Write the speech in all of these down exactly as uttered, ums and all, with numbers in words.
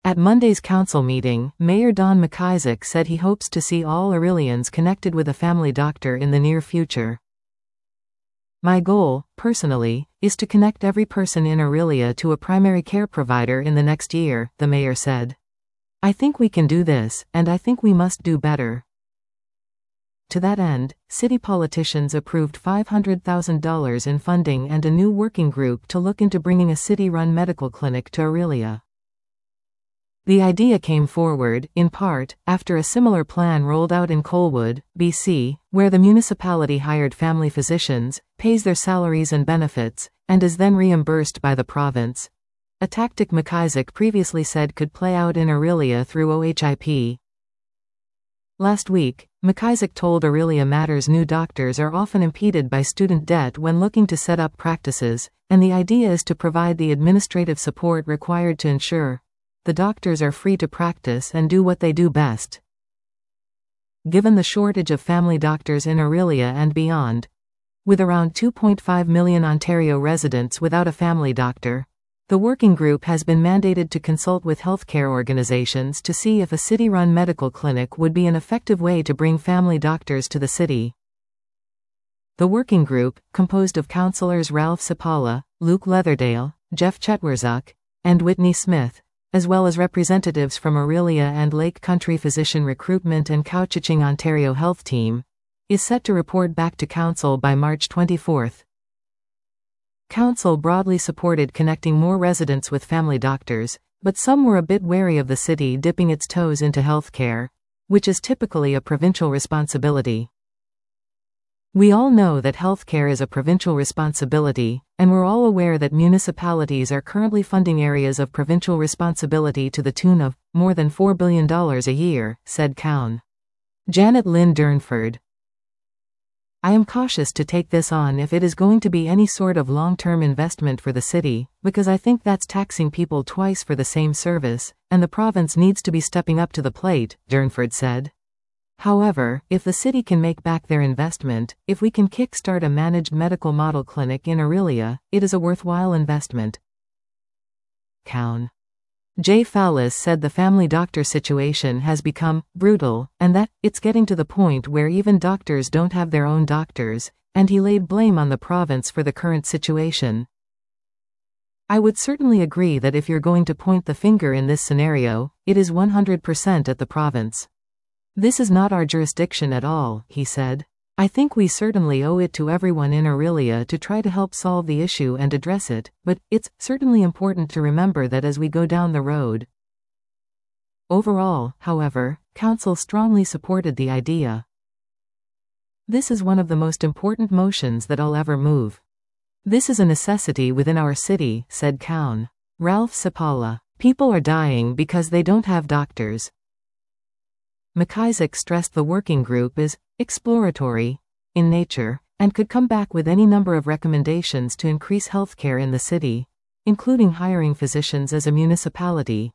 At Monday's council meeting, Mayor Don McIsaac said he hopes to see all Aurelians connected with a family doctor in the near future. My goal, personally, is to connect every person in Aurelia to a primary care provider in the next year, the mayor said. I think we can do this, and I think we must do better. To that end, city politicians approved five hundred thousand dollars in funding and a new working group to look into bringing a city-run medical clinic to Aurelia. The idea came forward, in part, after a similar plan rolled out in Colwood, B C, where the municipality hired family physicians, pays their salaries and benefits, and is then reimbursed by the province. A tactic McIsaac previously said could play out in Aurelia through O H I P. Last week, McIsaac told Aurelia Matters new doctors are often impeded by student debt when looking to set up practices, and the idea is to provide the administrative support required to ensure the doctors are free to practice and do what they do best. Given the shortage of family doctors in Aurelia and beyond, with around two point five million Ontario residents without a family doctor, the working group has been mandated to consult with healthcare organizations to see if a city-run medical clinic would be an effective way to bring family doctors to the city. The working group, composed of councillors Ralph Sapala, Luke Leatherdale, Jeff Chetwerzuk, and Whitney Smith, as well as representatives from Aurelia and Lake Country Physician Recruitment and Couchiching Ontario Health Team, is set to report back to Council by March twenty-fourth. Council broadly supported connecting more residents with family doctors, but some were a bit wary of the city dipping its toes into healthcare, which is typically a provincial responsibility. We all know that healthcare is a provincial responsibility, and we're all aware that municipalities are currently funding areas of provincial responsibility to the tune of more than four billion dollars a year, said Cowan. Janet Lynn Durnford. I am cautious to take this on if it is going to be any sort of long-term investment for the city, because I think that's taxing people twice for the same service, and the province needs to be stepping up to the plate, Durnford said. However, if the city can make back their investment, if we can kickstart a managed medical model clinic in Aurelia, it is a worthwhile investment. Cowan. Jay Fallis said the family doctor situation has become brutal, and that it's getting to the point where even doctors don't have their own doctors, and he laid blame on the province for the current situation. I would certainly agree that if you're going to point the finger in this scenario, it is one hundred percent at the province. This is not our jurisdiction at all, he said. I think we certainly owe it to everyone in Aurelia to try to help solve the issue and address it, but it's certainly important to remember that as we go down the road. Overall, however, Council strongly supported the idea. This is one of the most important motions that I'll ever move. This is a necessity within our city, said Cowan. Ralph Sapala. People are dying because they don't have doctors. McIsaac stressed the working group is exploratory in nature, and could come back with any number of recommendations to increase healthcare in the city, including hiring physicians as a municipality.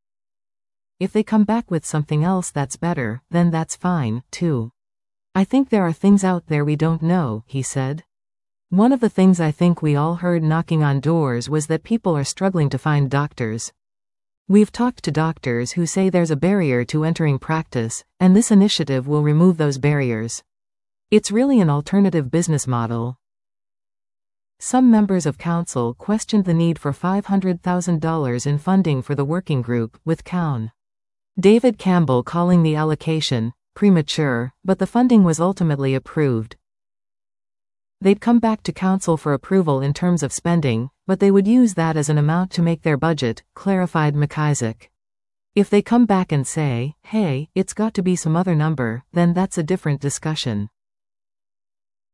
If they come back with something else that's better, then that's fine, too. I think there are things out there we don't know, he said. One of the things I think we all heard knocking on doors was that people are struggling to find doctors. We've talked to doctors who say there's a barrier to entering practice, and this initiative will remove those barriers. It's really an alternative business model. Some members of council questioned the need for five hundred thousand dollars in funding for the working group, with Cowan. David Campbell calling the allocation premature, but the funding was ultimately approved. They'd come back to council for approval in terms of spending, but they would use that as an amount to make their budget, clarified McIsaac. If they come back and say, hey, it's got to be some other number, then that's a different discussion.